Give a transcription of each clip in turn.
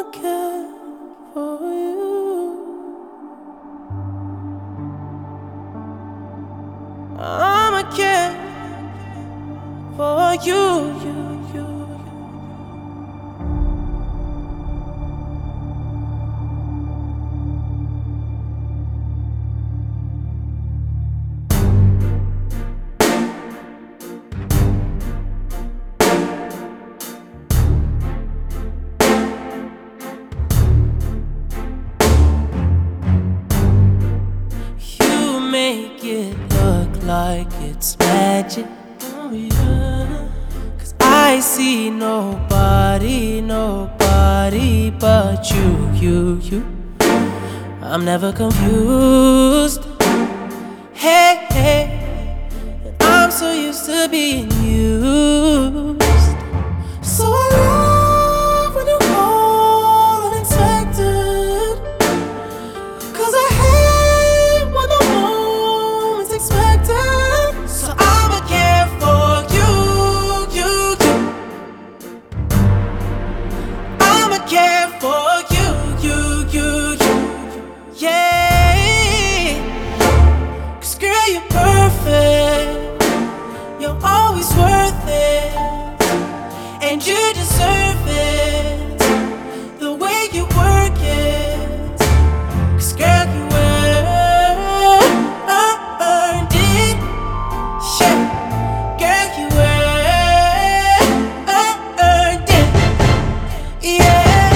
care for you. I'ma care for you. You make it look like it's magic. Oh yeah. 'Cause I see nobody but you. I'm never confused. Hey, and I'm so used to being used. So I love when you call unexpected, 'cause I hate when the moment's expected. So I'ma care for you. I'ma care for you. Yeah. 'Cause girl, you're perfect. You're always worth it, and you deserve it. The way you work it, 'cause girl, you earned it. Yeah, girl, you earned it. Yeah,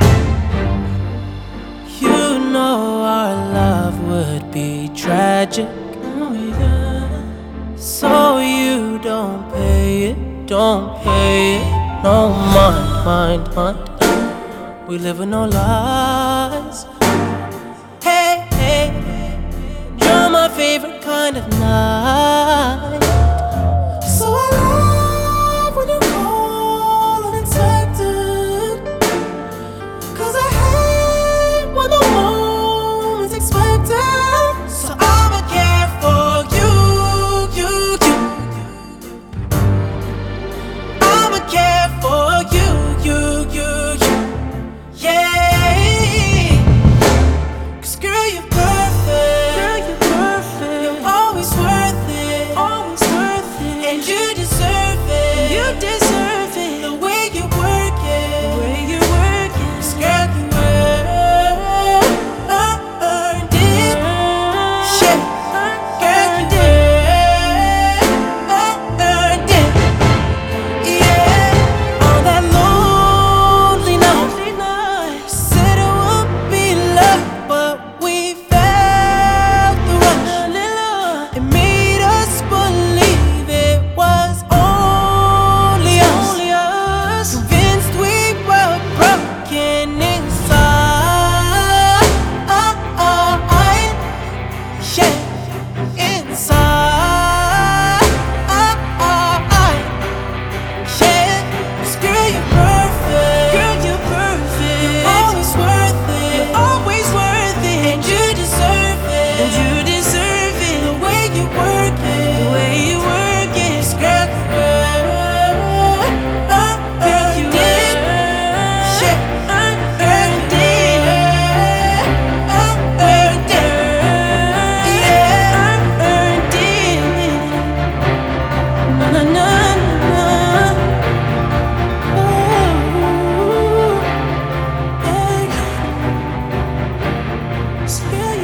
you know our love would be tragic. Oh yeah. So you don't pay it. No mind. We live with no lies. Hey, you're my favorite kind of night. So I love when you call unexpected, 'cause I hate when the moment's expected. So I'ma care for you. I'ma care for you. Yeah. 'Cause girl, you're perfect. You're always worth it. And you deserve it. The way you work it. 'Cause girl, you earned it. Yeah. Girl, you earned it. Yeah. On that lonely night, said it would be love, but we felt the rush. It made us believe it was only us. Convinced we were broken inside. Yeah, inside. Yeah, 'cause girl, you're perfect. You're always worth it. And you deserve it. The way you work it. 'Cause girl, you earned it. Yeah, earned it. Earned it. Yeah, earned it. Na. Ooh, yeah. Girl,